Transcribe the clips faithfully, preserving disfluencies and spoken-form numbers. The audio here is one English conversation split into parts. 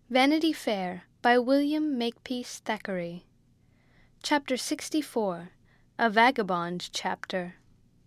Vanity Fair by William Makepeace Thackeray. Chapter sixty-four. A Vagabond Chapter.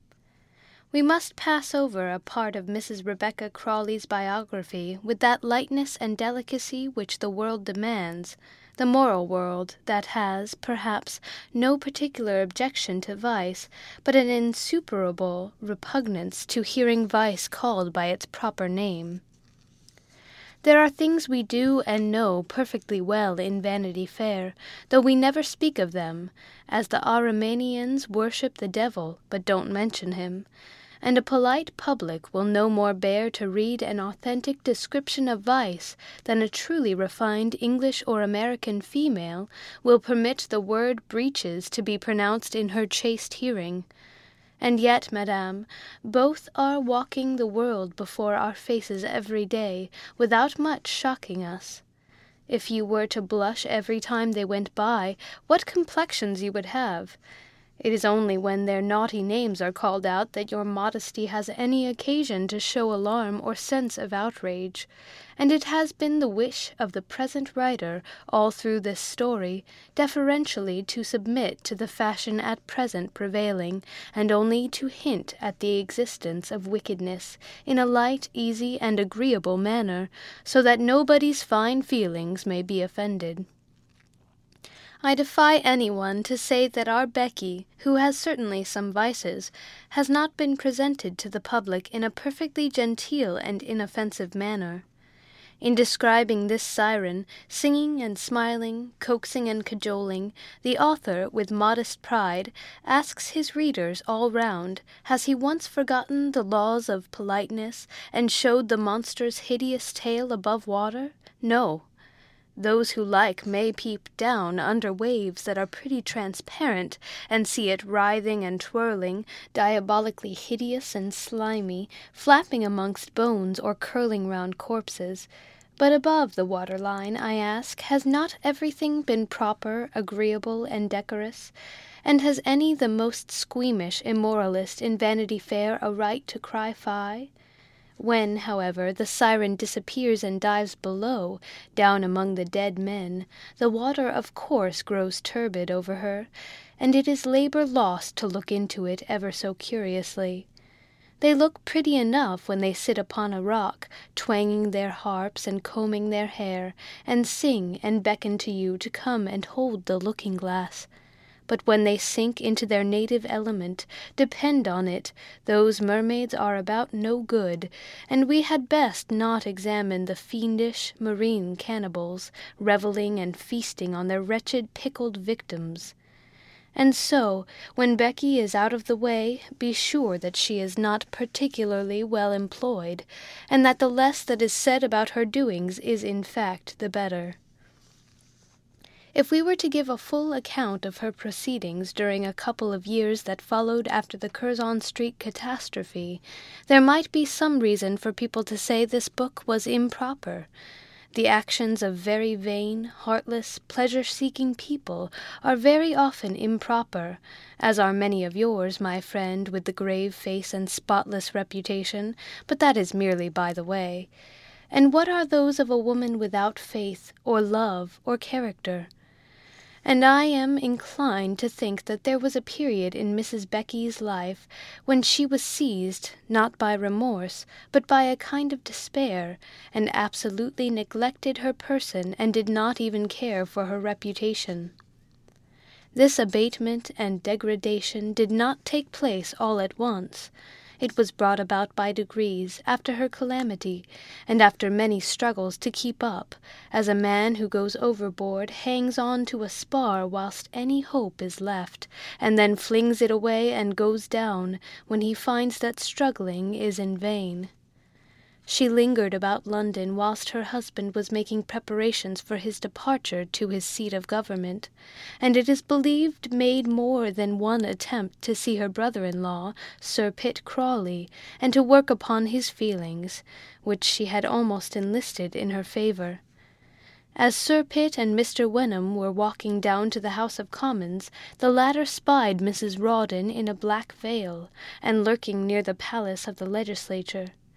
We must pass over a part of Missus Rebecca Crawley's biography with that lightness and delicacy which the world demands, the moral world that has, perhaps, no particular objection to vice, but an insuperable repugnance to hearing vice called by its proper name. There are things we do and know perfectly well in Vanity Fair, though we never speak of them, as the Armenians worship the devil, but don't mention him, and a polite public will no more bear to read an authentic description of vice than a truly refined English or American female will permit the word breeches to be pronounced in her chaste hearing. And yet, madame, both are walking the world before our faces every day, without much shocking us. If you were to blush every time they went by, what complexions you would have! It is only when their naughty names are called out that your modesty has any occasion to show alarm or sense of outrage, and it has been the wish of the present writer, all through this story, deferentially to submit to the fashion at present prevailing, and only to hint at the existence of wickedness in a light, easy, and agreeable manner, so that nobody's fine feelings may be offended. I defy anyone to say that our Becky, who has certainly some vices, has not been presented to the public in a perfectly genteel and inoffensive manner. In describing this siren, singing and smiling, coaxing and cajoling, the author, with modest pride, asks his readers all round, has he once forgotten the laws of politeness, and showed the monster's hideous tail above water? No. Those who like may peep down under waves that are pretty transparent, and see it writhing and twirling, diabolically hideous and slimy, flapping amongst bones or curling round corpses. But above the water-line, I ask, has not everything been proper, agreeable, and decorous? And has any the most squeamish immoralist in Vanity Fair a right to cry fie? When, however, the siren disappears and dives below, down among the dead men, the water of course grows turbid over her, and it is labor lost to look into it ever so curiously. They look pretty enough when they sit upon a rock, twanging their harps and combing their hair, and sing and beckon to you to come and hold the looking-glass. But when they sink into their native element, depend on it, those mermaids are about no good, and we had best not examine the fiendish marine cannibals, revelling and feasting on their wretched pickled victims. And so, when Becky is out of the way, be sure that she is not particularly well employed, and that the less that is said about her doings is in fact the better. If we were to give a full account of her proceedings during a couple of years that followed after the Curzon Street catastrophe, there might be some reason for people to say this book was improper. The actions of very vain, heartless, pleasure-seeking people are very often improper, as are many of yours, my friend, with the grave face and spotless reputation, but that is merely by the way. And what are those of a woman without faith, or love, or character? And I am inclined to think that there was a period in Missus Becky's life when she was seized, not by remorse, but by a kind of despair, and absolutely neglected her person and did not even care for her reputation. This abatement and degradation did not take place all at once. It was brought about by degrees, after her calamity, and after many struggles to keep up, as a man who goes overboard hangs on to a spar whilst any hope is left, and then flings it away and goes down, when he finds that struggling is in vain. She lingered about London whilst her husband was making preparations for his departure to his seat of government, and it is believed made more than one attempt to see her brother-in-law, Sir Pitt Crawley, and to work upon his feelings, which she had almost enlisted in her favour. As Sir Pitt and Mister Wenham were walking down to the House of Commons, the latter spied Missus Rawdon in a black veil, and lurking near the palace of the legislature.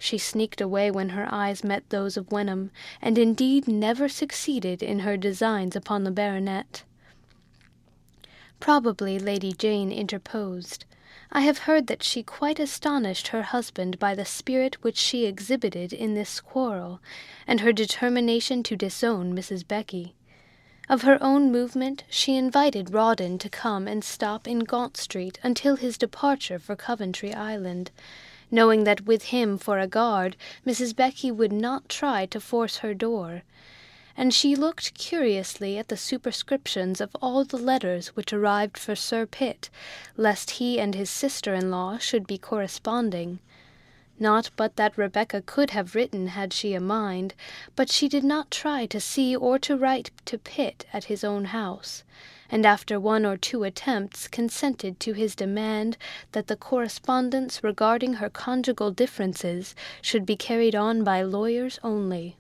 She sneaked away when her eyes met those of Wenham, and indeed never succeeded in her designs upon the baronet. Probably Lady Jane interposed. I have heard that she quite astonished her husband by the spirit which she exhibited in this quarrel, and her determination to disown Missus Becky. Of her own movement, she invited Rawdon to come and stop in Gaunt Street until his departure for Coventry Island, knowing that with him for a guard, Missus Becky would not try to force her door. And she looked curiously at the superscriptions of all the letters which arrived for Sir Pitt, lest he and his sister-in-law should be corresponding. Not but that Rebecca could have written had she a mind, but she did not try to see or to write to Pitt at his own house, and after one or two attempts consented to his demand that the correspondence regarding her conjugal differences should be carried on by lawyers only.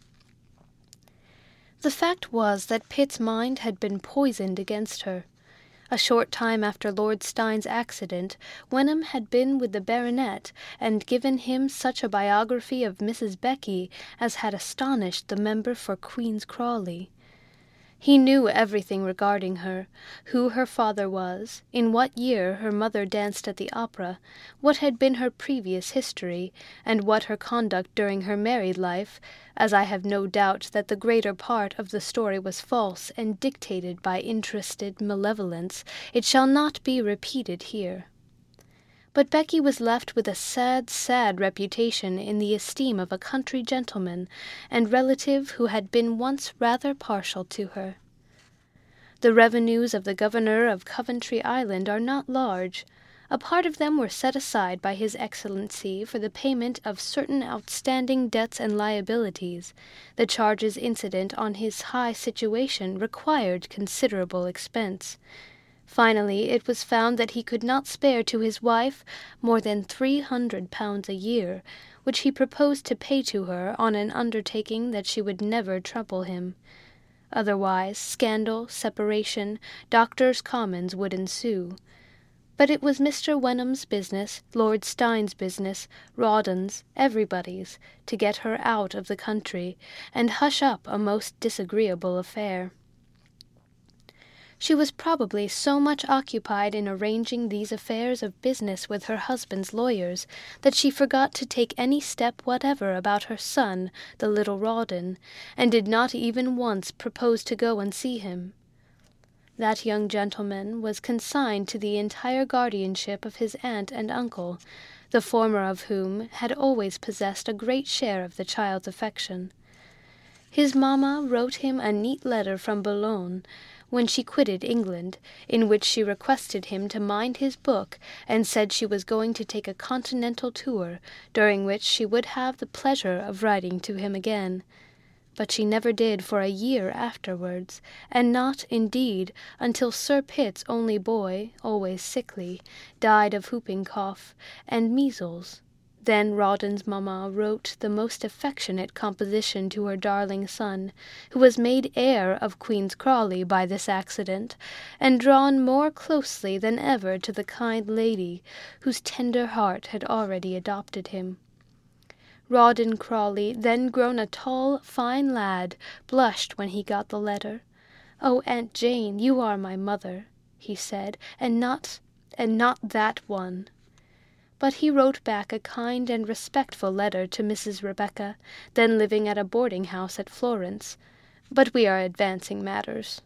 The fact was that Pitt's mind had been poisoned against her. A short time after Lord Steyne's accident, Wenham had been with the baronet, and given him such a biography of Missus Becky as had astonished the member for Queen's Crawley. He knew everything regarding her, who her father was, in what year her mother danced at the opera, what had been her previous history, and what her conduct during her married life, as I have no doubt that the greater part of the story was false and dictated by interested malevolence. It shall not be repeated here. But Becky was left with a sad, sad reputation in the esteem of a country gentleman and relative who had been once rather partial to her. The revenues of the governor of Coventry Island are not large. A part of them were set aside by His Excellency for the payment of certain outstanding debts and liabilities. The charges incident on his high situation required considerable expense. Finally, it was found that he could not spare to his wife more than three hundred pounds a year, which he proposed to pay to her on an undertaking that she would never trouble him. Otherwise, scandal, separation, doctors' commons would ensue. But it was Mister Wenham's business, Lord Steyne's business, Rawdon's, everybody's, to get her out of the country, and hush up a most disagreeable affair. She was probably so much occupied in arranging these affairs of business with her husband's lawyers that she forgot to take any step whatever about her son, the little Rawdon, and did not even once propose to go and see him. That young gentleman was consigned to the entire guardianship of his aunt and uncle, the former of whom had always possessed a great share of the child's affection. His mamma wrote him a neat letter from Boulogne, when she quitted England, in which she requested him to mind his book, and said she was going to take a continental tour, during which she would have the pleasure of writing to him again. But she never did for a year afterwards, and not, indeed, until Sir Pitt's only boy, always sickly, died of whooping cough and measles. Then Rawdon's mamma wrote the most affectionate composition to her darling son, who was made heir of Queen's Crawley by this accident, and drawn more closely than ever to the kind lady whose tender heart had already adopted him. Rawdon Crawley, then grown a tall, fine lad, blushed when he got the letter. "Oh, Aunt Jane, you are my mother," he said, "and not, and not that one." But he wrote back a kind and respectful letter to Missus Rebecca, then living at a boarding-house at Florence. But we are advancing matters.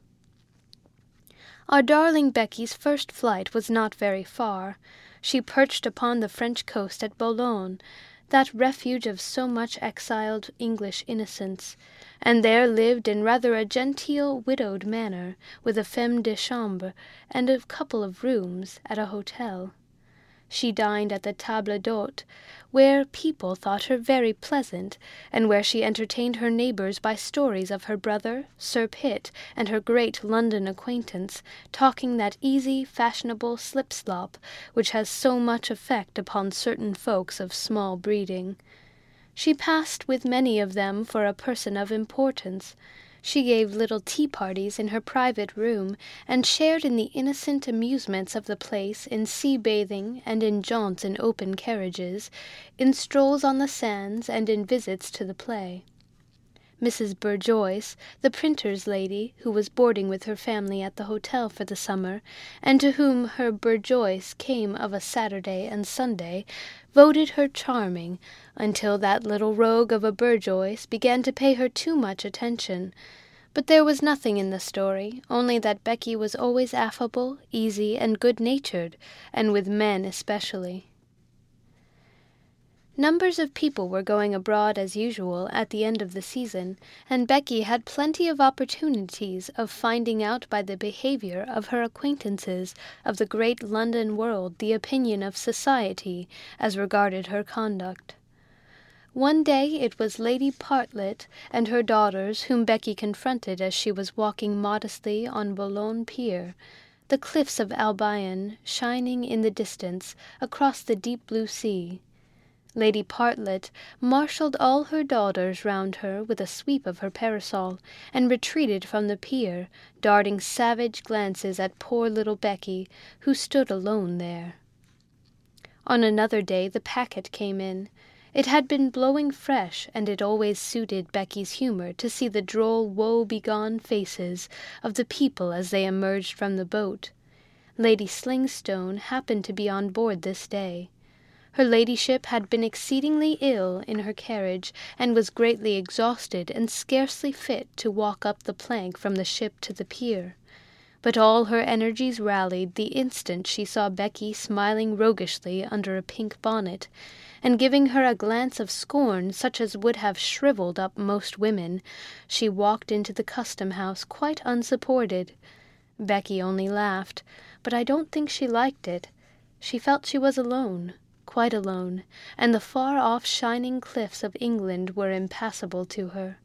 Our darling Becky's first flight was not very far. She perched upon the French coast at Boulogne, that refuge of so much exiled English innocence, and there lived in rather a genteel widowed manner, with a femme de chambre and a couple of rooms at a hotel. She dined at the table d'hôte, where people thought her very pleasant, and where she entertained her neighbours by stories of her brother, Sir Pitt, and her great London acquaintance, talking that easy, fashionable slip-slop which has so much effect upon certain folks of small breeding. She passed with many of them for a person of importance. She gave little tea-parties in her private room, and shared in the innocent amusements of the place in sea-bathing and in jaunts in open carriages, in strolls on the sands and in visits to the play. Missus Burjoice, the printer's lady, who was boarding with her family at the hotel for the summer, and to whom her Burjoice came of a Saturday and Sunday, voted her charming, until that little rogue of a Burjoice began to pay her too much attention. But there was nothing in the story, only that Becky was always affable, easy, and good-natured, and with men especially. Numbers of people were going abroad as usual at the end of the season, and Becky had plenty of opportunities of finding out by the behavior of her acquaintances of the great London world the opinion of society as regarded her conduct. One day it was Lady Partlet and her daughters whom Becky confronted as she was walking modestly on Boulogne Pier, the cliffs of Albion shining in the distance across the deep blue sea. Lady Partlet marshalled all her daughters round her with a sweep of her parasol, and retreated from the pier, darting savage glances at poor little Becky, who stood alone there. On another day the packet came in. It had been blowing fresh, and it always suited Becky's humour to see the droll woe-begone faces of the people as they emerged from the boat. Lady Slingstone happened to be on board this day. Her ladyship had been exceedingly ill in her carriage, and was greatly exhausted and scarcely fit to walk up the plank from the ship to the pier. But all her energies rallied the instant she saw Becky smiling roguishly under a pink bonnet, and giving her a glance of scorn such as would have shrivelled up most women, she walked into the custom-house quite unsupported. Becky only laughed, but I don't think she liked it. She felt she was alone, quite alone, and the far-off shining cliffs of England were impassable to her.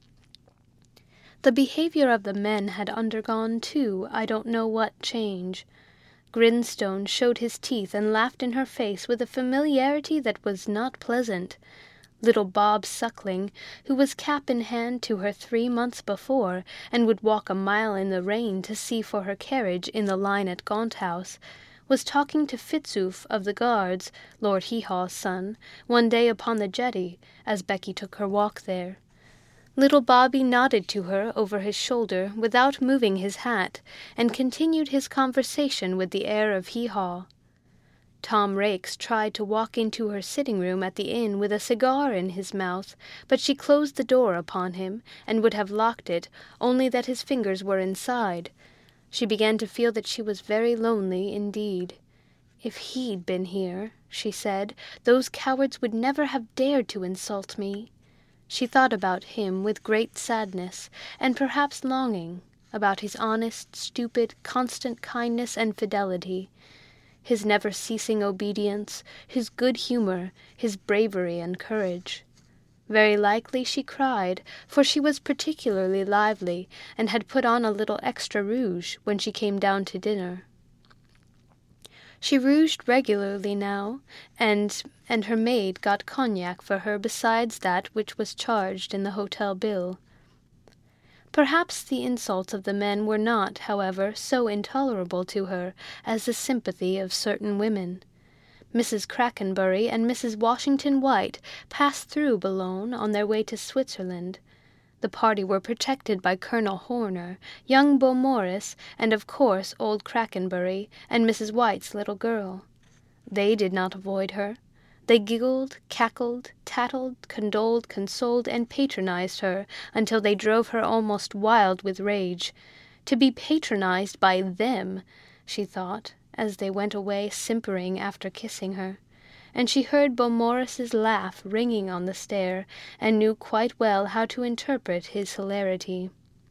The behaviour of the men had undergone, too, I don't know what change. Grinstone showed his teeth and laughed in her face with a familiarity that was not pleasant. Little Bob Suckling, who was cap in hand to her three months before, and would walk a mile in the rain to see for her carriage in the line at Gaunt House, was talking to Fitzoof of the Guards, Lord Heehaw's son, one day upon the jetty, as Becky took her walk there. Little Bobby nodded to her over his shoulder without moving his hat, and continued his conversation with the air of Heehaw. Tom Raikes tried to walk into her sitting-room at the inn with a cigar in his mouth, but she closed the door upon him, and would have locked it, only that his fingers were inside. She began to feel that she was very lonely indeed. "If he'd been here," she said, "those cowards would never have dared to insult me." She thought about him with great sadness, and perhaps longing, about his honest, stupid, constant kindness and fidelity, his never-ceasing obedience, his good humour, his bravery and courage. Very likely she cried, for she was particularly lively, and had put on a little extra rouge when she came down to dinner. She rouged regularly now, and and her maid got cognac for her besides that which was charged in the hotel bill. Perhaps the insults of the men were not, however, so intolerable to her as the sympathy of certain women. Missus Crackenbury and Missus Washington White passed through Boulogne on their way to Switzerland. The party were protected by Colonel Horner, young Beaumaris, and of course old Crackenbury and Missus White's little girl. They did not avoid her. They giggled, cackled, tattled, condoled, consoled, and patronized her until they drove her almost wild with rage. To be patronized by them, she thought, as they went away simpering after kissing her. And she heard Beaumaris's laugh ringing on the stair, and knew quite well how to interpret his hilarity.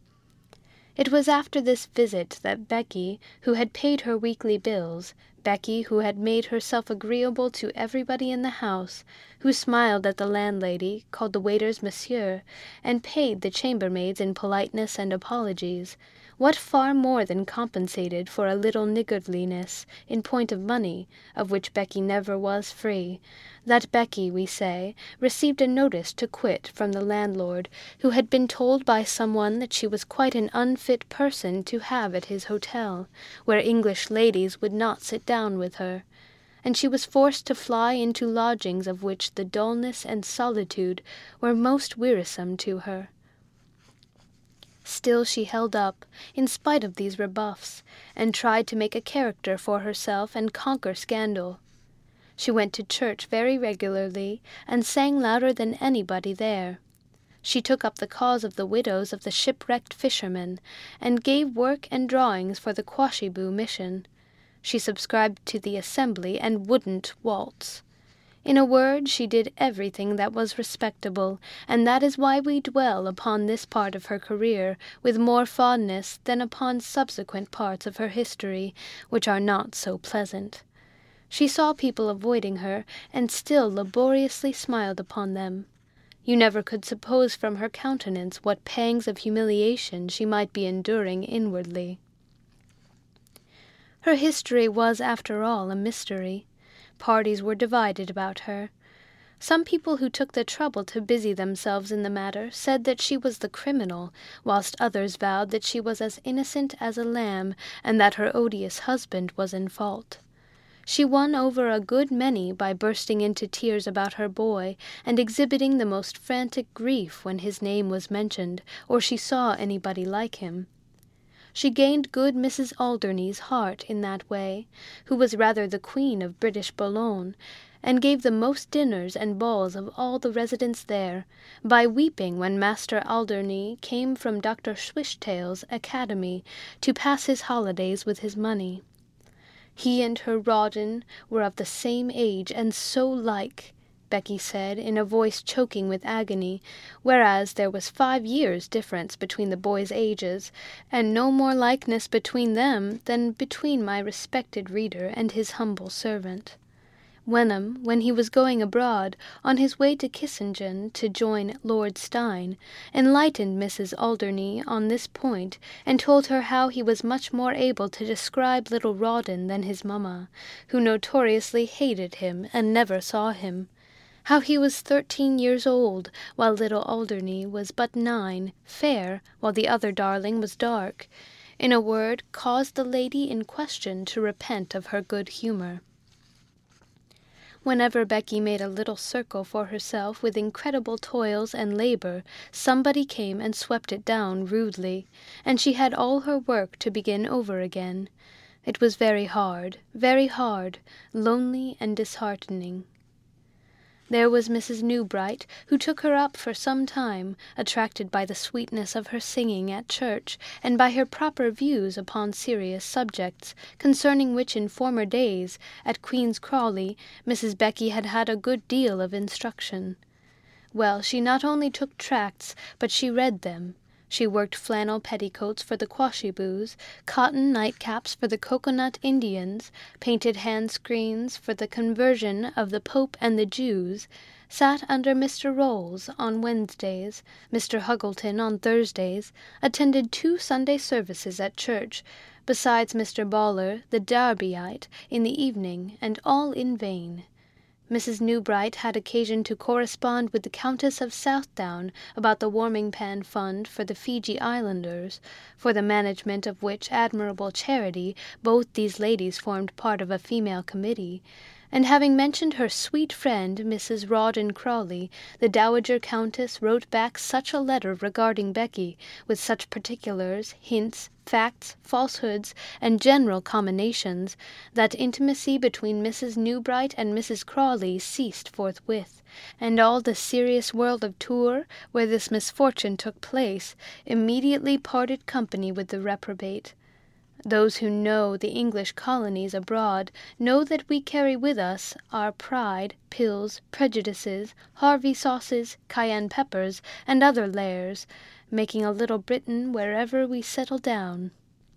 It was after this visit that Becky, who had paid her weekly bills, Becky, who had made herself agreeable to everybody in the house, who smiled at the landlady, called the waiters monsieur, and paid the chambermaids in politeness and apologies, what far more than compensated for a little niggardliness in point of money, of which Becky never was free, that Becky, we say, received a notice to quit from the landlord, who had been told by some one that she was quite an unfit person to have at his hotel, where English ladies would not sit down with her, and she was forced to fly into lodgings of which the dullness and solitude were most wearisome to her. Still she held up, in spite of these rebuffs, and tried to make a character for herself and conquer scandal. She went to church very regularly, and sang louder than anybody there. She took up the cause of the widows of the shipwrecked fishermen, and gave work and drawings for the Quashyboo mission. She subscribed to the assembly and wouldn't waltz. In a word, she did everything that was respectable, and that is why we dwell upon this part of her career with more fondness than upon subsequent parts of her history, which are not so pleasant. She saw people avoiding her, and still laboriously smiled upon them. You never could suppose from her countenance what pangs of humiliation she might be enduring inwardly. Her history was, after all, a mystery. Parties were divided about her. Some people who took the trouble to busy themselves in the matter said that she was the criminal, whilst others vowed that she was as innocent as a lamb, and that her odious husband was in fault. She won over a good many by bursting into tears about her boy, and exhibiting the most frantic grief when his name was mentioned, or she saw anybody like him. She gained good Missus Alderney's heart in that way, who was rather the queen of British Boulogne, and gave the most dinners and balls of all the residents there, by weeping when Master Alderney came from Doctor Swishtail's academy to pass his holidays with his money. He and her Rawdon were of the same age, and so like, Becky said, in a voice choking with agony, whereas there was five years' difference between the boys' ages, and no more likeness between them than between my respected reader and his humble servant. Wenham, when he was going abroad, on his way to Kissingen to join Lord Steyne, enlightened Missus Alderney on this point, and told her how he was much more able to describe little Rawdon than his mamma, who notoriously hated him and never saw him. How he was thirteen years old, while little Alderney was but nine, fair, while the other darling was dark, in a word, caused the lady in question to repent of her good humour. Whenever Becky made a little circle for herself with incredible toils and labour, somebody came and swept it down rudely, and she had all her work to begin over again. It was very hard, very hard, lonely and disheartening. There was Missus Newbright, who took her up for some time, attracted by the sweetness of her singing at church, and by her proper views upon serious subjects, concerning which in former days, at Queen's Crawley, Missus Becky had had a good deal of instruction. Well, she not only took tracts, but she read them. She worked flannel petticoats for the Quashyboos, cotton nightcaps for the Coconut Indians, painted hand-screens for the conversion of the Pope and the Jews, sat under Mister Rolls on Wednesdays, Mister Huggleton on Thursdays, attended two Sunday services at church, besides Mister Baller, the Darbyite, in the evening, and all in vain. Missus Newbright had occasion to correspond with the Countess of Southdown about the warming-pan fund for the Fiji Islanders, for the management of which admirable charity both these ladies formed part of a female committee, and having mentioned her sweet friend Missus Rawdon Crawley, the Dowager Countess wrote back such a letter regarding Becky, with such particulars, hints, facts, falsehoods, and general comminations, that intimacy between Missus Newbright and Missus Crawley ceased forthwith, and all the serious world of Tours, where this misfortune took place, immediately parted company with the reprobate. Those who know the English colonies abroad know that we carry with us our pride, pills, prejudices, Harvey sauces, cayenne peppers, and other lares, making a little Britain wherever we settle down.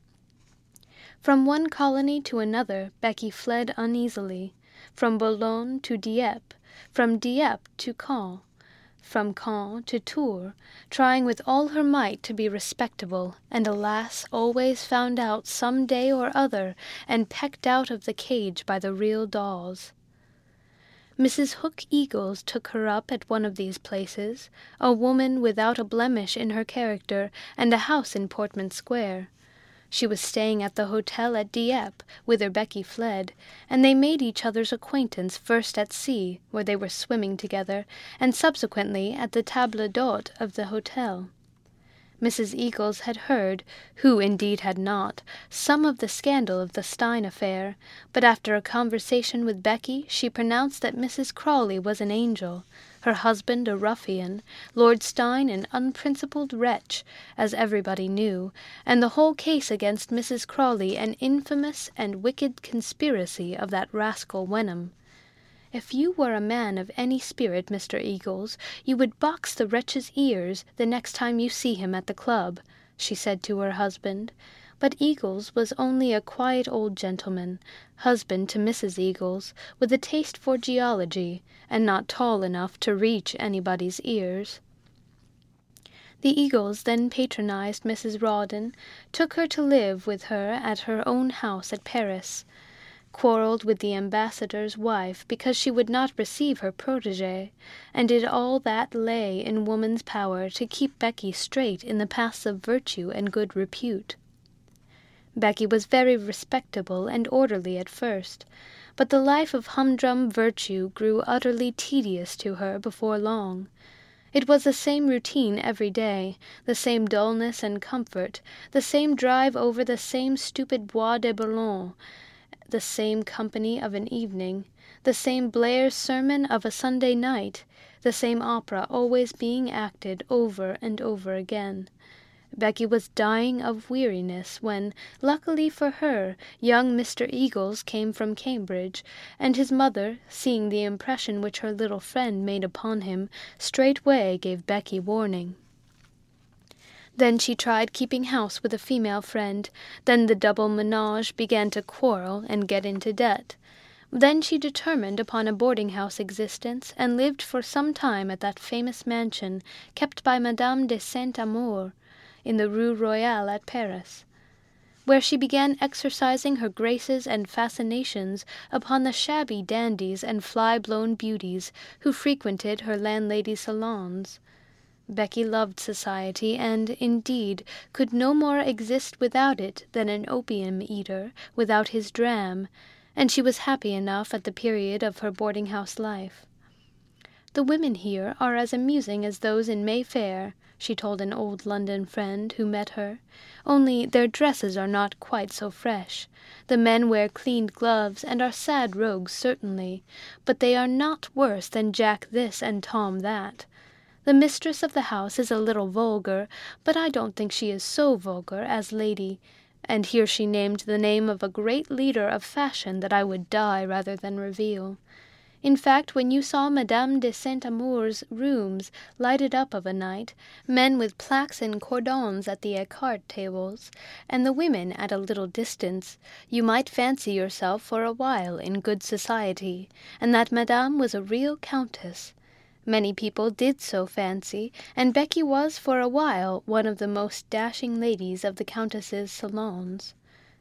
From one colony to another Becky fled uneasily, from Boulogne to Dieppe, from Dieppe to Caen. from Caen to Tours, trying with all her might to be respectable, and alas, always found out some day or other, and pecked out of the cage by the real dolls. Missus Hook Eagles took her up at one of these places, a woman without a blemish in her character, and a house in Portman Square. She was staying at the hotel at Dieppe, whither Becky fled, and they made each other's acquaintance first at sea, where they were swimming together, and subsequently at the table d'hôte of the hotel. Missus Eagles had heard, who indeed had not, some of the scandal of the Stein affair, but after a conversation with Becky she pronounced that Missus Crawley was an angel, her husband a ruffian, Lord Stein an unprincipled wretch, as everybody knew, and the whole case against Missus Crawley an infamous and wicked conspiracy of that rascal Wenham. "If you were a man of any spirit, Mister Eagles, you would box the wretch's ears the next time you see him at the club," she said to her husband. But Eagles was only a quiet old gentleman, husband to Missus Eagles, with a taste for geology, and not tall enough to reach anybody's ears. The Eagles then patronized Missus Rawdon, took her to live with her at her own house at Paris, quarrelled with the ambassador's wife because she would not receive her protégé, and did all that lay in woman's power to keep Becky straight in the paths of virtue and good repute. Becky was very respectable and orderly at first, but the life of humdrum virtue grew utterly tedious to her before long. It was the same routine every day, the same dullness and comfort, the same drive over the same stupid Bois de Boulogne, the same company of an evening, the same Blair's sermon of a Sunday night, the same opera always being acted over and over again. Becky was dying of weariness when, luckily for her, young Mister Eagles came from Cambridge, and his mother, seeing the impression which her little friend made upon him, straightway gave Becky warning. Then she tried keeping house with a female friend, then the double menage began to quarrel and get into debt. Then she determined upon a boarding-house existence, and lived for some time at that famous mansion kept by Madame de Saint-Amour, in the Rue Royale at Paris, where she began exercising her graces and fascinations upon the shabby dandies and fly-blown beauties who frequented her landlady's salons. Becky loved society, and, indeed, could no more exist without it than an opium-eater without his dram, and she was happy enough at the period of her boarding-house life. "The women here are as amusing as those in Mayfair," she told an old London friend who met her, "only their dresses are not quite so fresh. The men wear cleaned gloves, and are sad rogues certainly, but they are not worse than Jack this and Tom that. The mistress of the house is a little vulgar, but I don't think she is so vulgar as Lady," and here she named the name of a great leader of fashion that I would die rather than reveal. In fact, when you saw Madame de Saint-Amour's rooms lighted up of a night, men with plaques and cordons at the écart tables, and the women at a little distance, you might fancy yourself for a while in good society, and that Madame was a real countess. Many people did so fancy, and Becky was for a while one of the most dashing ladies of the Countess's salons.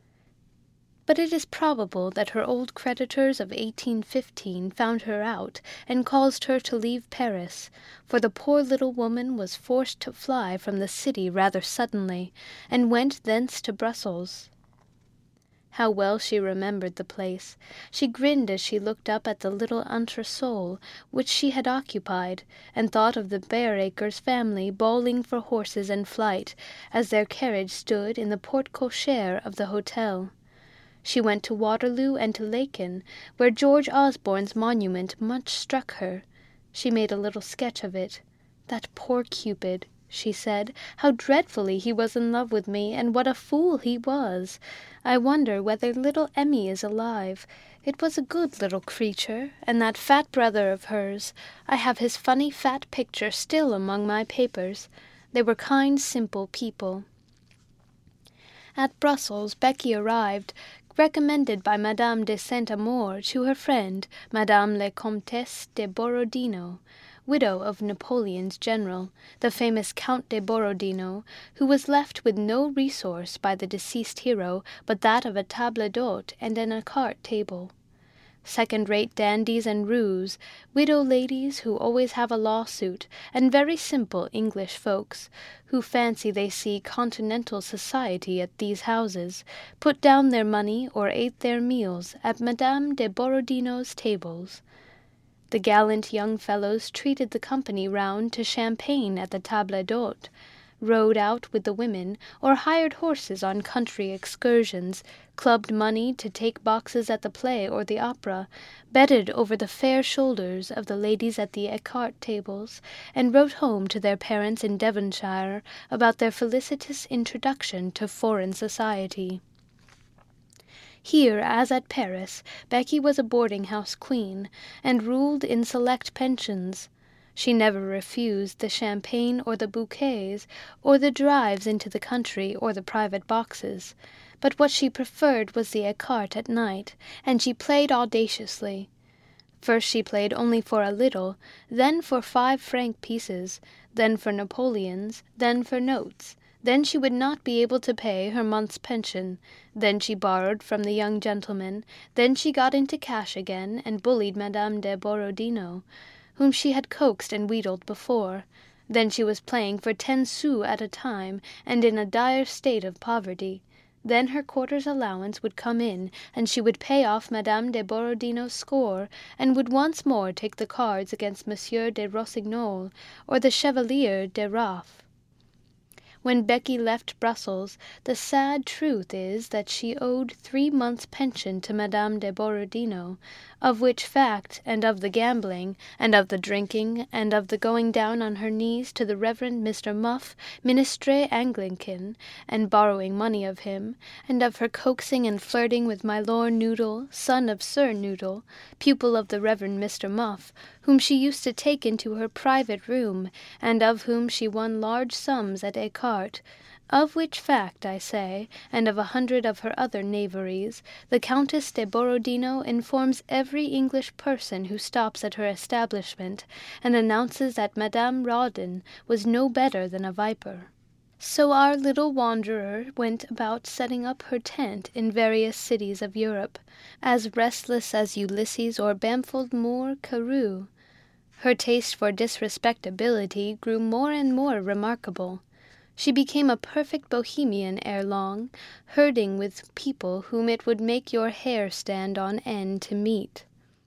But it is probable that her old creditors of eighteen fifteen found her out, and caused her to leave Paris, for the poor little woman was forced to fly from the city rather suddenly, and went thence to Brussels. How well she remembered the place! She grinned as she looked up at the little entresol which she had occupied, and thought of the Bareacres family bawling for horses and flight, as their carriage stood in the porte-cochere of the hotel. She went to Waterloo and to Laeken, where George Osborne's monument much struck her. She made a little sketch of it. "That poor Cupid," she said, "how dreadfully he was in love with me, and what a fool he was! I wonder whether little Emmy is alive. It was a good little creature, and that fat brother of hers. I have his funny fat picture still among my papers. They were kind, simple people." At Brussels, Becky arrived, recommended by Madame de Saint-Amour to her friend, Madame la Comtesse de Borodino, widow of Napoleon's general, the famous Count de Borodino, who was left with no resource by the deceased hero but that of a table d'hôte and an écarte table. Second-rate dandies and roues, widow ladies who always have a lawsuit, and very simple English folks, who fancy they see continental society at these houses, put down their money or ate their meals at Madame de Borodino's tables. The gallant young fellows treated the company round to champagne at the table d'hôte, rode out with the women, or hired horses on country excursions, clubbed money to take boxes at the play or the opera, betted over the fair shoulders of the ladies at the écarte tables, and wrote home to their parents in Devonshire about their felicitous introduction to foreign society. Here, as at Paris, Becky was a boarding-house queen, and ruled in select pensions. She never refused the champagne or the bouquets, or the drives into the country or the private boxes, but what she preferred was the écarte at night, and she played audaciously. First she played only for a little, then for five-franc pieces, then for Napoleons, then for notes. Then she would not be able to pay her month's pension. Then she borrowed from the young gentleman. Then she got into cash again and bullied Madame de Borodino, whom she had coaxed and wheedled before. Then she was playing for ten sous at a time, and in a dire state of poverty. Then her quarter's allowance would come in, and she would pay off Madame de Borodino's score, and would once more take the cards against Monsieur de Rossignol or the Chevalier de Raff. When Becky left Brussels, the sad truth is that she owed three months' pension to Madame de Borodino, of which fact, and of the gambling, and of the drinking, and of the going down on her knees to the Reverend Mister Muff, Ministre Anglican, and borrowing money of him, and of her coaxing and flirting with my Lord Noodle, son of Sir Noodle, pupil of the Reverend Mister Muff, whom she used to take into her private room, and of whom she won large sums at écarte, of which fact, I say, and of a hundred of her other knaveries, the Countess de Borodino informs every English person who stops at her establishment, and announces that Madame Rawdon was no better than a viper. So our little wanderer went about setting up her tent in various cities of Europe, as restless as Ulysses or Bamford Moore Carew. Her taste for disrespectability grew more and more remarkable. She became a perfect bohemian ere long, herding with people whom it would make your hair stand on end to meet.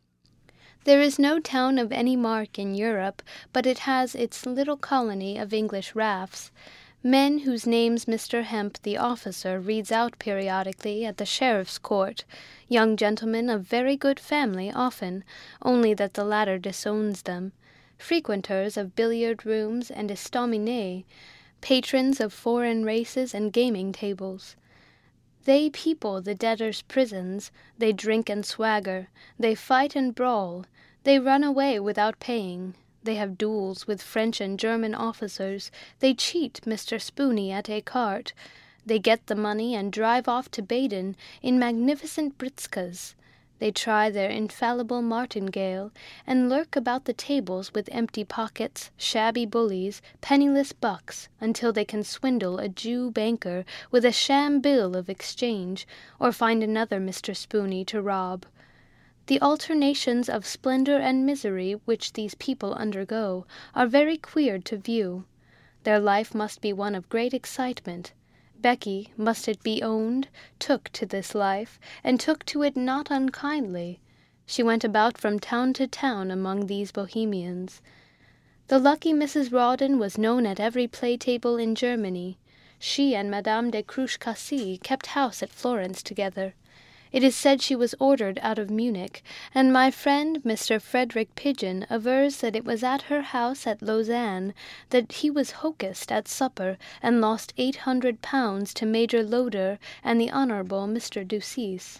There is no town of any mark in Europe, but it has its little colony of English raffs, men whose names Mister Hemp the officer reads out periodically at the sheriff's court, young gentlemen of very good family often, only that the latter disowns them, frequenters of billiard-rooms and estaminets, patrons of foreign races and gaming tables. They people the debtors' prisons, they drink and swagger, they fight and brawl, they run away without paying, they have duels with French and German officers, they cheat Mister Spooney at écarte, they get the money and drive off to Baden in magnificent britskas. They try their infallible martingale, and lurk about the tables with empty pockets, shabby bullies, penniless bucks, until they can swindle a Jew banker with a sham bill of exchange, or find another Mister Spooney to rob. The alternations of splendor and misery which these people undergo are very queer to view. Their life must be one of great excitement. Becky, must it be owned, took to this life, and took to it not unkindly. She went about from town to town among these bohemians. The lucky Missus Rawdon was known at every play-table in Germany. She and Madame de Cruchecassy kept house at Florence together. It is said she was ordered out of Munich, and my friend Mister Frederick Pigeon avers that it was at her house at Lausanne that he was hocussed at supper and lost eight hundred pounds to Major Loder and the Honourable Mister Ducis.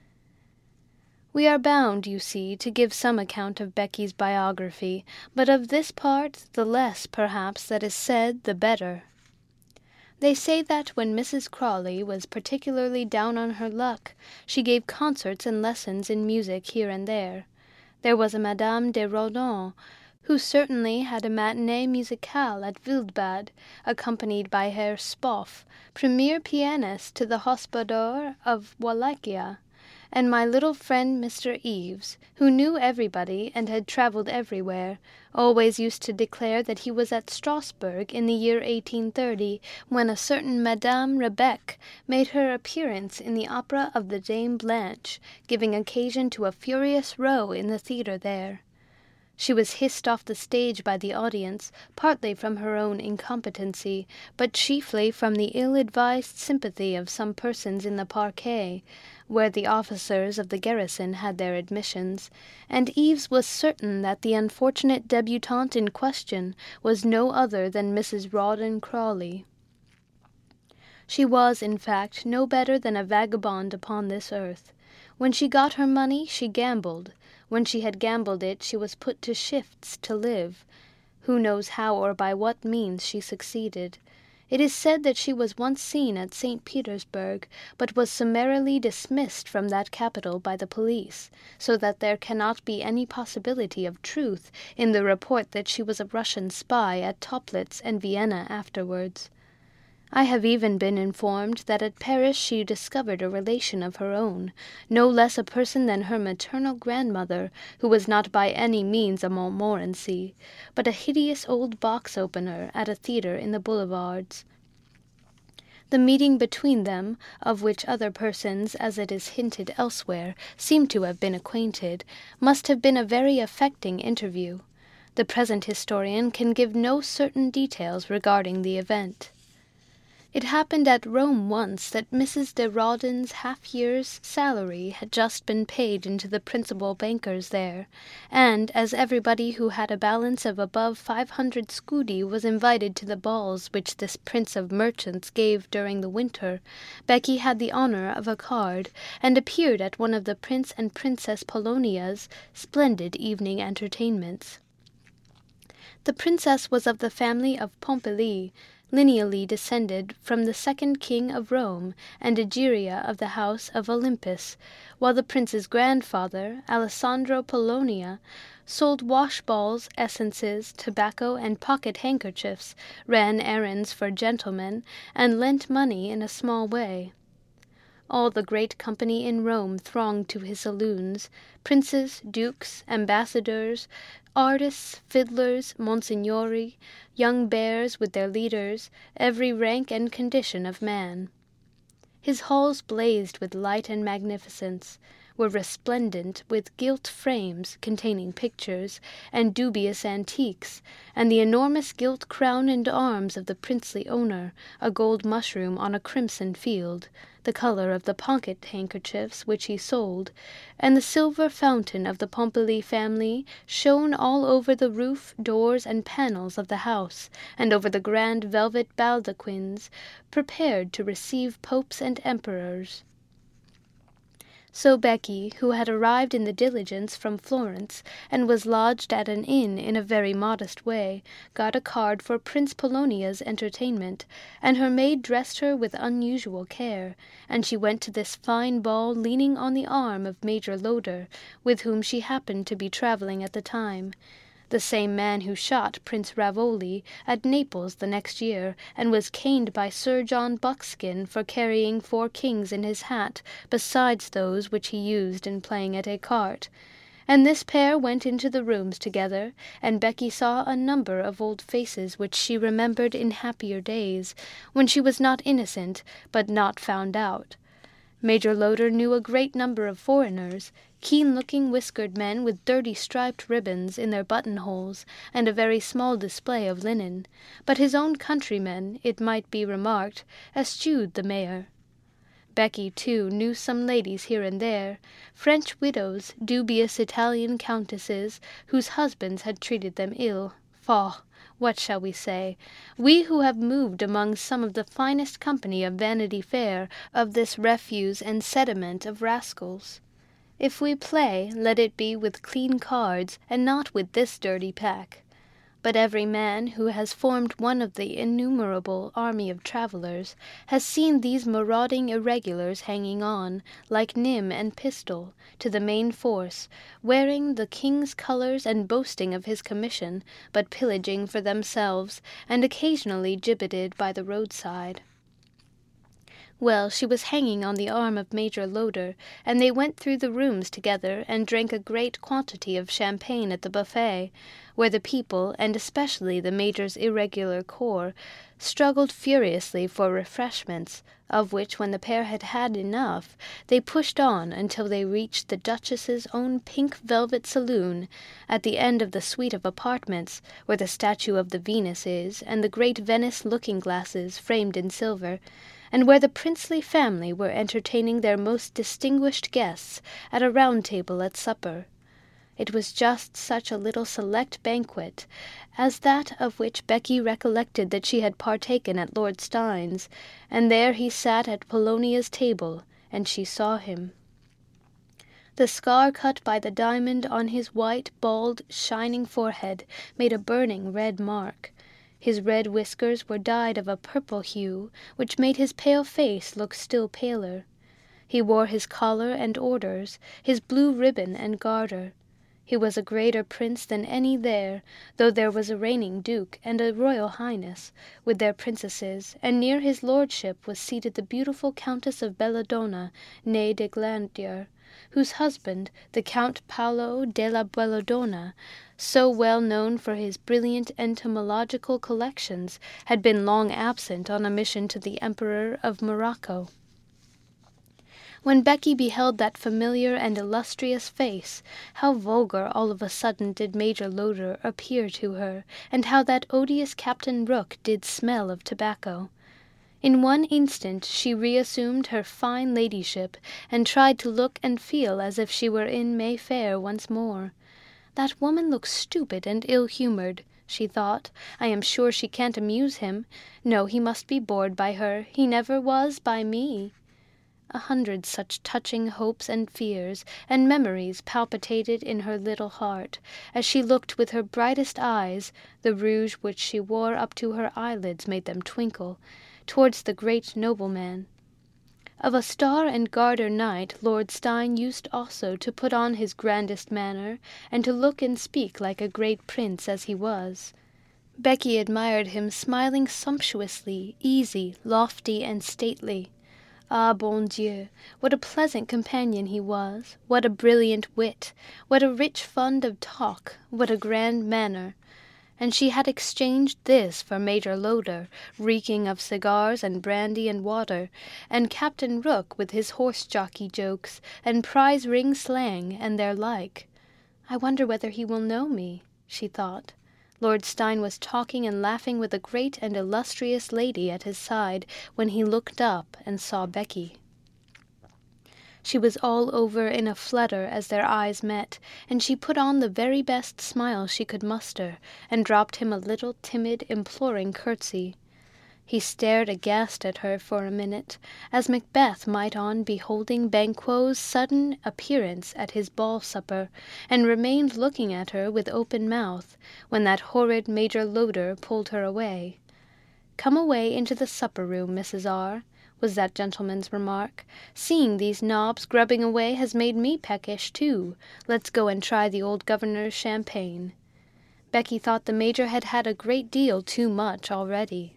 We are bound, you see, to give some account of Becky's biography, but of this part the less, perhaps, that is said the better. They say that when Missus Crawley was particularly down on her luck, she gave concerts and lessons in music here and there. There was a Madame de Rodin, who certainly had a matinée musicale at Wildbad, accompanied by Herr Spoff, premier pianist to the Hospodar of Wallachia, and my little friend Mister Eves, who knew everybody and had travelled everywhere, always used to declare that he was at Strasbourg in the year eighteen thirty, when a certain Madame Rebecque made her appearance in the opera of the Dame Blanche, giving occasion to a furious row in the theatre there. She was hissed off the stage by the audience, partly from her own incompetency, but chiefly from the ill-advised sympathy of some persons in the parquet, where the officers of the garrison had their admissions, and Eves was certain that the unfortunate debutante in question was no other than Missus Rawdon Crawley. She was, in fact, no better than a vagabond upon this earth. When she got her money, she gambled. When she had gambled it, she was put to shifts to live. Who knows how or by what means she succeeded? It is said that she was once seen at Saint Petersburg, but was summarily dismissed from that capital by the police, so that there cannot be any possibility of truth in the report that she was a Russian spy at Toplitz and Vienna afterwards. I have even been informed that at Paris she discovered a relation of her own, no less a person than her maternal grandmother, who was not by any means a Montmorency, but a hideous old box-opener at a theatre in the boulevards. The meeting between them, of which other persons, as it is hinted elsewhere, seem to have been acquainted, must have been a very affecting interview. The present historian can give no certain details regarding the event. It happened at Rome once that Missus de Rawdon's half-year's salary had just been paid into the principal banker's there, and, as everybody who had a balance of above five hundred scudi was invited to the balls which this prince of merchants gave during the winter, Becky had the honour of a card, and appeared at one of the Prince and Princess Polonia's splendid evening entertainments. The princess was of the family of Pompili, lineally descended from the second king of Rome and Egeria of the house of Olympus, while the prince's grandfather, Alessandro Polonia, sold wash-balls, essences, tobacco, and pocket-handkerchiefs, ran errands for gentlemen, and lent money in a small way. All the great company in Rome thronged to his saloons, princes, dukes, ambassadors, artists, fiddlers, monsignori, young bears with their leaders, every rank and condition of man. His halls blazed with light and magnificence, were resplendent with gilt frames containing pictures and dubious antiques, and the enormous gilt crown and arms of the princely owner, a gold mushroom on a crimson field, the colour of the pocket-handkerchiefs which he sold, and the silver fountain of the Pompili family shone all over the roof, doors, and panels of the house, and over the grand velvet baldaquins prepared to receive popes and emperors. So Becky, who had arrived in the diligence from Florence, and was lodged at an inn in a very modest way, got a card for Prince Polonia's entertainment, and her maid dressed her with unusual care, and she went to this fine ball leaning on the arm of Major Loder, with whom she happened to be travelling at the time, the same man who shot Prince Ravoli at Naples the next year, and was caned by Sir John Buckskin for carrying four kings in his hat, besides those which he used in playing at écarté. And this pair went into the rooms together, and Becky saw a number of old faces which she remembered in happier days, when she was not innocent, but not found out. Major Loder knew a great number of foreigners, keen-looking whiskered men with dirty striped ribbons in their buttonholes, and a very small display of linen, but his own countrymen, it might be remarked, eschewed the mayor. Becky, too, knew some ladies here and there, French widows, dubious Italian countesses, whose husbands had treated them ill. Faugh! What shall we say? We who have moved among some of the finest company of Vanity Fair, of this refuse and sediment of rascals. If we play, let it be with clean cards, and not with this dirty pack. But every man who has formed one of the innumerable army of travellers has seen these marauding irregulars hanging on, like Nym and Pistol, to the main force, wearing the king's colours and boasting of his commission, but pillaging for themselves, and occasionally gibbeted by the roadside. Well, she was hanging on the arm of Major Loder, and they went through the rooms together and drank a great quantity of champagne at the buffet, where the people, and especially the Major's irregular corps, struggled furiously for refreshments, of which, when the pair had had enough, they pushed on until they reached the Duchess's own pink velvet saloon, at the end of the suite of apartments, where the statue of the Venus is, and the great Venice looking-glasses framed in silver, and where the princely family were entertaining their most distinguished guests at a round table at supper. It was just such a little select banquet as that of which Becky recollected that she had partaken at Lord Steyne's, and there he sat at Polonia's table, and she saw him. The scar cut by the diamond on his white, bald, shining forehead made a burning red mark. His red whiskers were dyed of a purple hue, which made his pale face look still paler. He wore his collar and orders, his blue ribbon and garter. He was a greater prince than any there, though there was a reigning duke and a royal highness, with their princesses, and near his lordship was seated the beautiful Countess of Belladonna, née de Glandier, whose husband, the Count Paolo della Belladonna, so well known for his brilliant entomological collections, had been long absent on a mission to the Emperor of Morocco. When Becky beheld that familiar and illustrious face, how vulgar all of a sudden did Major Loder appear to her, and how that odious Captain Rook did smell of tobacco. In one instant she reassumed her fine ladyship, and tried to look and feel as if she were in May Fair once more. That woman looks stupid and ill-humoured, she thought. I am sure she can't amuse him. No, he must be bored by her. He never was by me. A hundred such touching hopes and fears and memories palpitated in her little heart, as she looked with her brightest eyes, the rouge which she wore up to her eyelids made them twinkle, towards the great nobleman. Of a Star and Garter night Lord Steyne used also to put on his grandest manner, and to look and speak like a great prince as he was. Becky admired him smiling sumptuously, easy, lofty, and stately. Ah, bon Dieu, what a pleasant companion he was, what a brilliant wit, what a rich fund of talk, what a grand manner! And she had exchanged this for Major Loder, reeking of cigars and brandy and water, and Captain Rook with his horse-jockey jokes, and prize-ring slang, and their like. I wonder whether he will know me, she thought. Lord Steyne was talking and laughing with a great and illustrious lady at his side when he looked up and saw Becky. She was all over in a flutter as their eyes met, and she put on the very best smile she could muster, and dropped him a little timid, imploring curtsy. He stared aghast at her for a minute, as Macbeth might on beholding Banquo's sudden appearance at his ball supper, and remained looking at her with open mouth, when that horrid Major Loder pulled her away. "Come away into the supper-room, Missus R," was that gentleman's remark. "Seeing these knobs grubbing away has made me peckish, too. Let's go and try the old governor's champagne." Becky thought the Major had had a great deal too much already.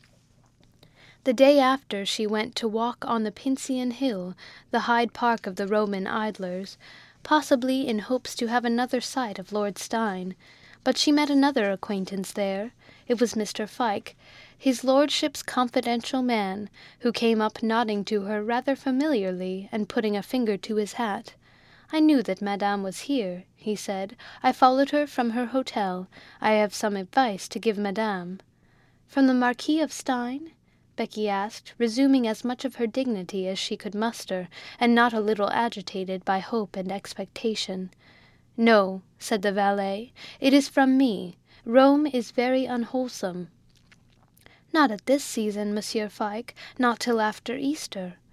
The day after she went to walk on the Pincian Hill, the Hyde Park of the Roman idlers, possibly in hopes to have another sight of Lord Steyne. But she met another acquaintance there. It was Mister Fike, his lordship's confidential man, who came up nodding to her rather familiarly and putting a finger to his hat. "I knew that Madame was here," he said. "I followed her from her hotel. I have some advice to give Madame." "From the Marquis of Steyne?" Becky asked, resuming as much of her dignity as she could muster, and not a little agitated by hope and expectation. "No," said the valet, "it is from me. Rome is very unwholesome." "Not at this season, Monsieur Fike, not till after Easter."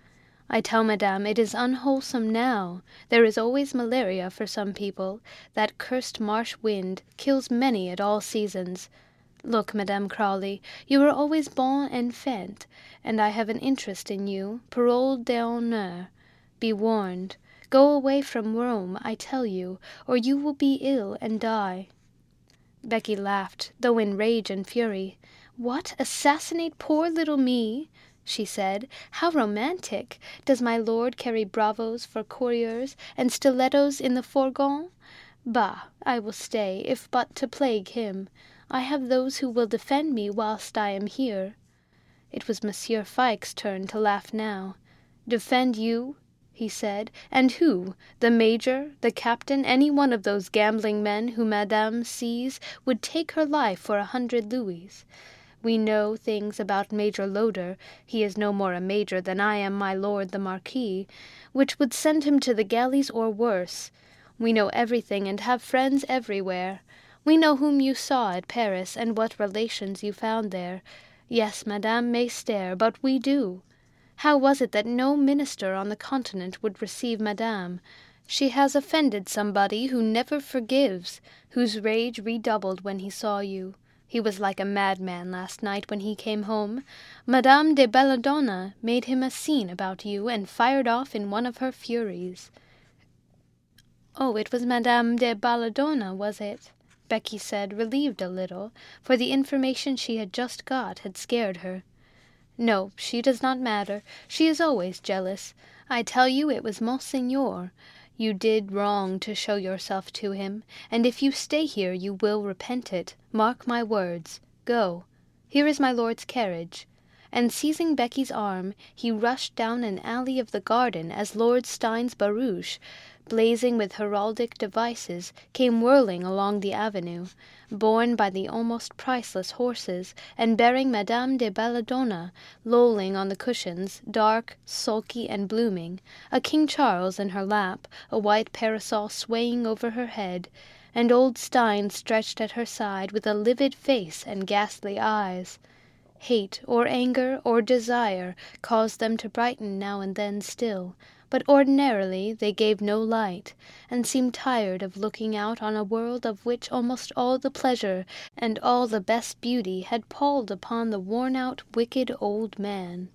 I tell madame it is unwholesome now. There is always malaria for some people. That cursed marsh wind kills many at all seasons. Look, Madame Crawley, you are always bonne enfant, and I have an interest in you, parole d'honneur. Be warned. Go away from Rome, I tell you, or you will be ill and die." Becky laughed, though in rage and fury. "What, assassinate poor little me?" she said. "How romantic! Does my lord carry bravos for couriers, and stilettos in the fourgon? Bah! I will stay, if but to plague him. I have those who will defend me whilst I am here." It was Monsieur Fike's turn to laugh now. "Defend you?" he said. "And who? The major, the captain, any one of those gambling men who Madame sees would take her life for a hundred louis. We know things about Major Loder, he is no more a major than I am my lord the Marquis, which would send him to the galleys or worse. We know everything and have friends everywhere. We know whom you saw at Paris and what relations you found there. Yes, Madame may stare, but we do. How was it that no minister on the continent would receive Madame? She has offended somebody who never forgives, whose rage redoubled when he saw you. He was like a madman last night when he came home. Madame de Belladonna made him a scene about you and fired off in one of her furies." "Oh, it was Madame de Belladonna, was it?" Becky said, relieved a little, for the information she had just got had scared her. "No, she does not matter. She is always jealous. I tell you it was Monseigneur. You did wrong to show yourself to him, and if you stay here you will repent it. Mark my words. Go. Here is my lord's carriage." And seizing Becky's arm, he rushed down an alley of the garden as Lord Steyne's barouche, blazing with heraldic devices, came whirling along the avenue, borne by the almost priceless horses, and bearing Madame de Belladonna, lolling on the cushions, dark, sulky, and blooming, a King Charles in her lap, a white parasol swaying over her head, and old Steyne stretched at her side with a livid face and ghastly eyes. Hate or anger or desire caused them to brighten now and then still, but ordinarily they gave no light, and seemed tired of looking out on a world of which almost all the pleasure and all the best beauty had palled upon the worn-out, wicked old man.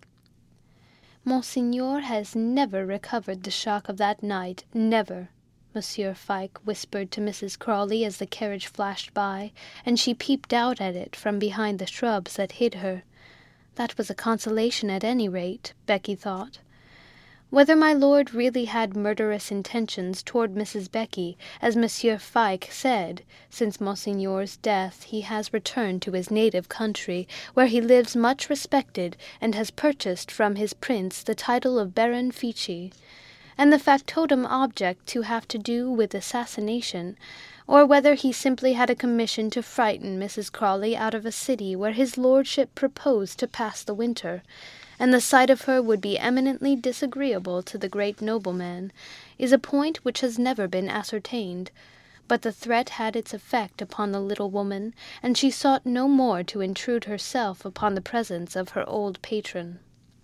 "Monseigneur has never recovered the shock of that night, never," Monsieur Fike whispered to Missus Crawley as the carriage flashed by, and she peeped out at it from behind the shrubs that hid her. That was a consolation at any rate, Becky thought. Whether my lord really had murderous intentions toward Missus Becky, as Monsieur Fike said, since Monseigneur's death he has returned to his native country, where he lives much respected, and has purchased from his prince the title of Baron Ficci, and the factotum object to have to do with assassination, or whether he simply had a commission to frighten Missus Crawley out of a city where his lordship proposed to pass the winter, and the sight of her would be eminently disagreeable to the great nobleman, is a point which has never been ascertained. But the threat had its effect upon the little woman, and she sought no more to intrude herself upon the presence of her old patron.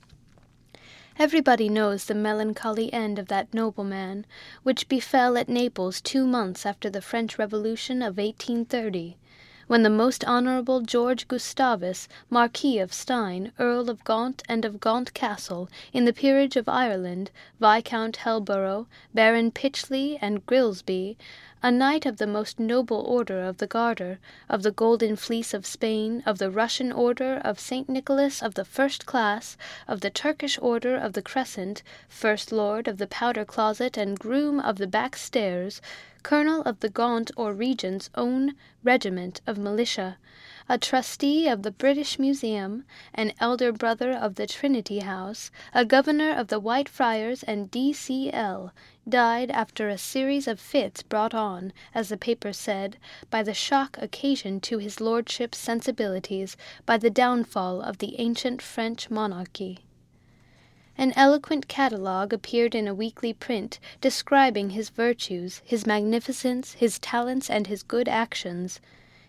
Everybody knows the melancholy end of that nobleman, which befell at Naples two months after the French Revolution of eighteen thirty, when the most honourable George Gustavus, Marquis of Steyne, Earl of Gaunt and of Gaunt Castle, in the peerage of Ireland, Viscount Helborough, Baron Pytchley and Grilsby, a knight of the most noble order of the Garter, of the Golden Fleece of Spain, of the Russian Order of Saint Nicholas of the first class, of the Turkish Order of the Crescent, First Lord of the Powder Closet and Groom of the Back Stairs, Colonel of the Gaunt or Regent's own regiment of militia, a trustee of the British Museum, an elder brother of the Trinity House, a governor of the White Friars and D C L, died after a series of fits brought on, as the papers said, by the shock occasioned to his lordship's sensibilities by the downfall of the ancient French monarchy. An eloquent catalogue appeared in a weekly print, describing his virtues, his magnificence, his talents, and his good actions.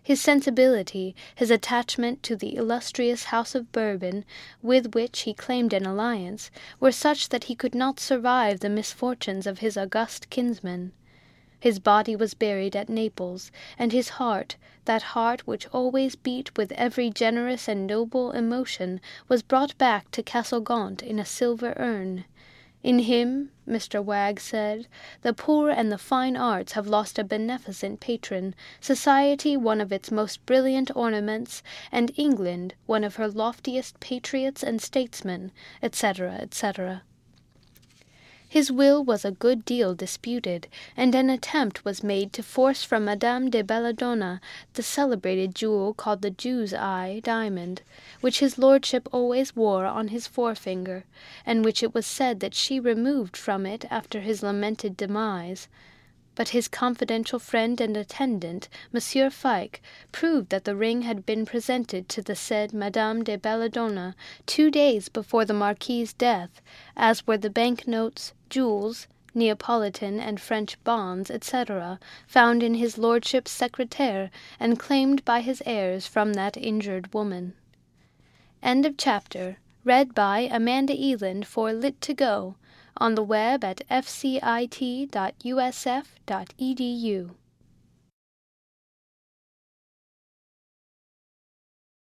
His sensibility, his attachment to the illustrious house of Bourbon, with which he claimed an alliance, were such that he could not survive the misfortunes of his august kinsman. His body was buried at Naples, and his heart, that heart which always beat with every generous and noble emotion, was brought back to Castle Gaunt in a silver urn. In him, Mister Wagg said, the poor and the fine arts have lost a beneficent patron, society one of its most brilliant ornaments, and England one of her loftiest patriots and statesmen, et cetera, et cetera. His will was a good deal disputed, and an attempt was made to force from Madame de Belladonna the celebrated jewel called the Jew's Eye diamond, which his lordship always wore on his forefinger, and which it was said that she removed from it after his lamented demise. But his confidential friend and attendant, Monsieur Fike, proved that the ring had been presented to the said Madame de Belladonna two days before the Marquis's death, as were the bank-notes, jewels, Neapolitan and French bonds, et cetera, found in his lordship's secretaire and claimed by his heirs from that injured woman. End of chapter. Read by Amanda Eland for Lit to Go, on the web at f c i t dot u s f dot e d u.